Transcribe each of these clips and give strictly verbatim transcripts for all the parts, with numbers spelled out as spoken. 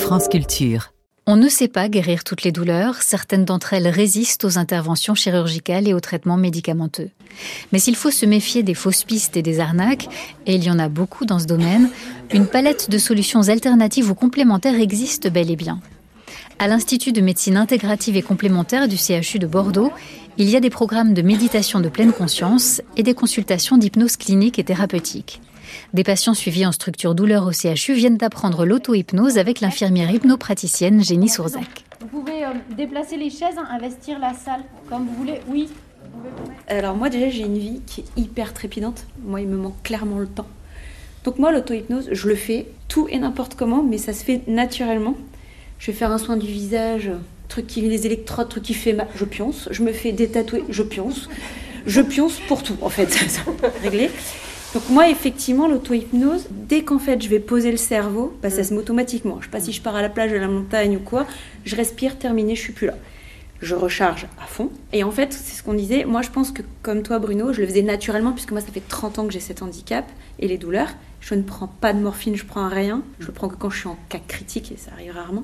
France Culture. On ne sait pas guérir toutes les douleurs, certaines d'entre elles résistent aux interventions chirurgicales et aux traitements médicamenteux. Mais s'il faut se méfier des fausses pistes et des arnaques, et il y en a beaucoup dans ce domaine, une palette de solutions alternatives ou complémentaires existe bel et bien. À l'Institut de médecine intégrative et complémentaire du C H U de Bordeaux, il y a des programmes de méditation de pleine conscience et des consultations d'hypnose clinique et thérapeutique. Des patients suivis en structure douleur au C H U viennent d'apprendre l'auto-hypnose avec l'infirmière hypnopraticienne Jenny Sourzac. Vous pouvez euh, déplacer les chaises, hein, investir la salle comme vous voulez. Oui. Vous pouvez vous mettre. Alors moi déjà j'ai une vie qui est hyper trépidante. Moi il me manque clairement le temps. Donc moi l'auto-hypnose, je le fais tout et n'importe comment, mais ça se fait naturellement. Je vais faire un soin du visage, truc qui les électrodes, truc qui fait mal, je pionce. Je me fais détatouer, je pionce. Je pionce pour tout en fait, ça réglé. Donc moi, effectivement, l'auto-hypnose, dès qu'en fait je vais poser le cerveau, bah, ça se met automatiquement. Je sais pas si je pars à la plage, à la montagne ou quoi, je respire, terminé, je suis plus là. Je recharge à fond. Et en fait, c'est ce qu'on disait, moi je pense que comme toi Bruno, je le faisais naturellement, puisque moi ça fait trente ans que j'ai cet handicap et les douleurs. Je ne prends pas de morphine, je prends rien. Je le prends que quand je suis en cas critique, et ça arrive rarement.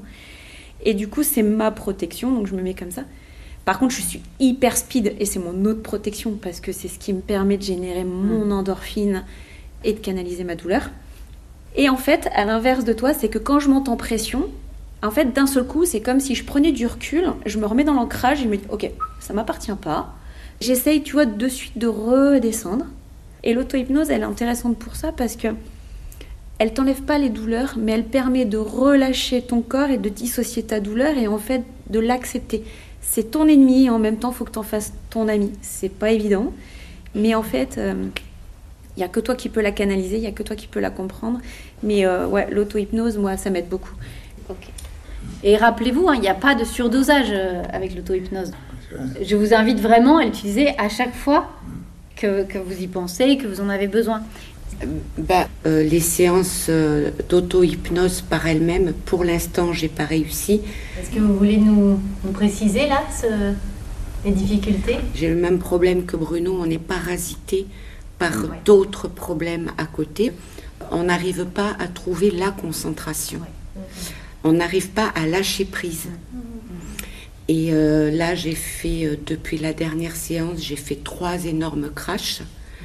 Et du coup, c'est ma protection, donc je me mets comme ça. Par contre, je suis hyper speed et c'est mon autre protection parce que c'est ce qui me permet de générer mon endorphine et de canaliser ma douleur. Et en fait, à l'inverse de toi, c'est que quand je monte en pression, en fait, d'un seul coup, c'est comme si je prenais du recul, je me remets dans l'ancrage et je me dis « Ok, ça m'appartient pas ». J'essaye, tu vois, de suite de redescendre. Et l'auto-hypnose, elle est intéressante pour ça parce que elle t'enlève pas les douleurs, mais elle permet de relâcher ton corps et de dissocier ta douleur et en fait de l'accepter. C'est ton ennemi et en même temps, il faut que tu en fasses ton ami. C'est pas évident, mais en fait, il euh, n'y a que toi qui peux la canaliser, il n'y a que toi qui peux la comprendre. Mais euh, ouais, l'auto-hypnose, moi, ça m'aide beaucoup. Okay. Et rappelez-vous, il hein, n'y a pas de surdosage euh, avec l'auto-hypnose. Je vous invite vraiment à l'utiliser à chaque fois que, que vous y pensez, que vous en avez besoin. Bah, euh, les séances euh, d'auto-hypnose par elles-mêmes, pour l'instant, j'ai pas réussi. Est-ce que vous voulez nous, nous préciser là ce, les difficultés ? J'ai le même problème que Bruno, on est parasité par ouais. d'autres problèmes à côté. On n'arrive pas à trouver la concentration. Ouais. On n'arrive pas à lâcher prise. Mmh. Et euh, là, j'ai fait, euh, depuis la dernière séance, j'ai fait trois énormes crashs.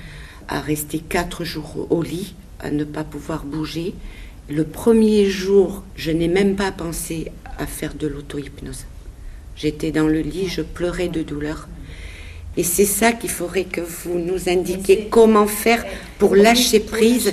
À rester quatre jours au lit, à ne pas pouvoir bouger. Le premier jour, je n'ai même pas pensé à faire de l'auto-hypnose. J'étais dans le lit, je pleurais de douleur. Et c'est ça qu'il faudrait que vous nous indiquiez, comment faire pour lâcher prise.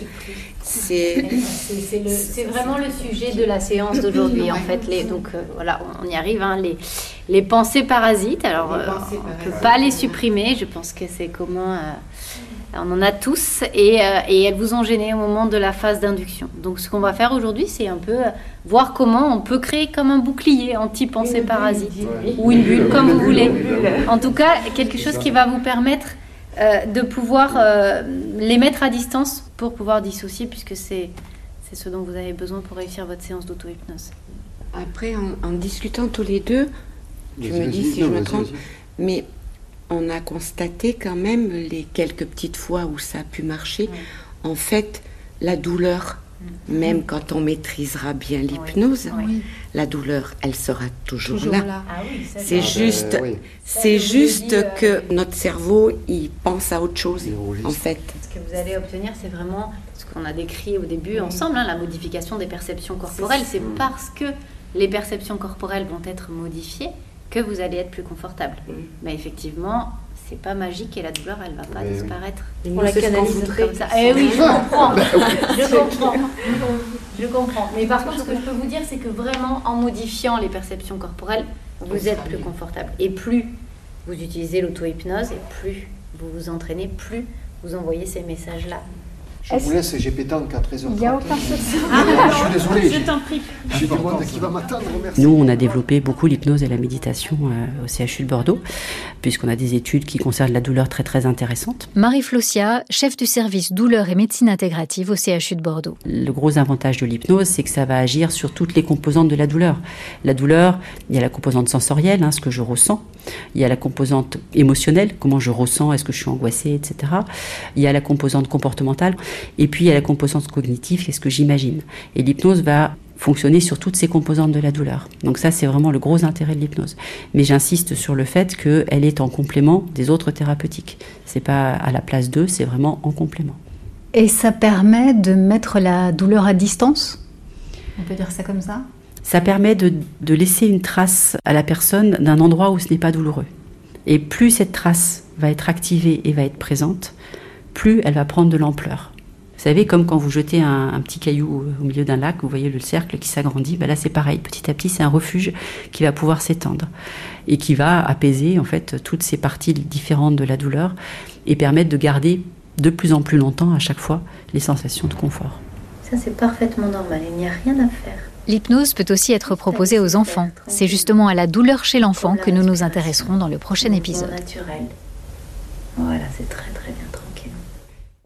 C'est, c'est, c'est, le, c'est vraiment le sujet de la séance d'aujourd'hui, en fait. Les, donc euh, voilà, on y arrive. Hein, les, les pensées parasites, alors euh, on ne peut pas les supprimer. Je pense que c'est commun. Euh, On en a tous et, euh, et elles vous ont gêné au moment de la phase d'induction. Donc ce qu'on va faire aujourd'hui, c'est un peu euh, voir comment on peut créer comme un bouclier anti-pensée parasite ouais. ou une bulle, comme vous voulez. En tout cas, quelque chose qui va vous permettre euh, de pouvoir euh, les mettre à distance pour pouvoir dissocier, puisque c'est, c'est ce dont vous avez besoin pour réussir votre séance d'auto-hypnose. Après, en, en discutant tous les deux, tu me dis si je me trompe, mais on a constaté quand même les quelques petites fois où ça a pu marcher. Ouais. En fait, la douleur, mmh. même quand on maîtrisera bien l'hypnose, oui. la douleur, elle sera toujours, toujours là. là. Ah oui, ça c'est juste, euh, oui. c'est ça, juste dit, euh... que notre cerveau, il pense à autre chose, en fait. Ce que vous allez obtenir, c'est vraiment ce qu'on a décrit au début mmh. ensemble, hein, la modification des perceptions corporelles. C'est, c'est parce que les perceptions corporelles vont être modifiées que vous allez être plus confortable. Mmh. Mais effectivement, c'est pas magique et la douleur, elle va pas Mais disparaître. Oui. On la canalise comme ça. Eh oui, je comprends. je comprends. Je comprends. Mais par contre, ce que je peux vous dire, c'est que vraiment, en modifiant les perceptions corporelles, vous êtes plus confortable. Et plus vous utilisez l'auto-hypnose, et plus vous vous entraînez, plus vous envoyez ces messages-là. Je Est-ce... vous laisse, j'ai pétanque à treize heures trente. Il n'y a aucun souci. Ah, je suis désolé. Je t'en prie. J'ai du monde qui va m'attendre. Merci. Nous, on a développé beaucoup l'hypnose et la méditation euh, au C H U de Bordeaux, puisqu'on a des études qui concernent la douleur très très intéressantes. Marie Flossia, chef du service douleur et médecine intégrative au C H U de Bordeaux. Le gros avantage de l'hypnose, c'est que ça va agir sur toutes les composantes de la douleur. La douleur, il y a la composante sensorielle, hein, ce que je ressens. Il y a la composante émotionnelle, comment je ressens, est-ce que je suis angoissée, et cetera. Il y a la composante comportementale. Et puis, il y a la composante cognitive, qu'est-ce que j'imagine. Et l'hypnose va fonctionner sur toutes ces composantes de la douleur. Donc ça, c'est vraiment le gros intérêt de l'hypnose. Mais j'insiste sur le fait qu'elle est en complément des autres thérapeutiques. C'est pas à la place d'eux, c'est vraiment en complément. Et ça permet de mettre la douleur à distance ? On peut dire ça comme ça ? Ça permet de, de laisser une trace à la personne d'un endroit où ce n'est pas douloureux. Et plus cette trace va être activée et va être présente, plus elle va prendre de l'ampleur. Vous savez, comme quand vous jetez un, un petit caillou au milieu d'un lac, vous voyez le cercle qui s'agrandit, ben là c'est pareil, petit à petit c'est un refuge qui va pouvoir s'étendre et qui va apaiser en fait toutes ces parties différentes de la douleur et permettre de garder de plus en plus longtemps à chaque fois les sensations de confort. Ça c'est parfaitement normal, il n'y a rien à faire. L'hypnose peut aussi être proposée aux enfants. C'est justement à la douleur chez l'enfant que nous nous intéresserons dans le prochain épisode. Naturel. Voilà, c'est très très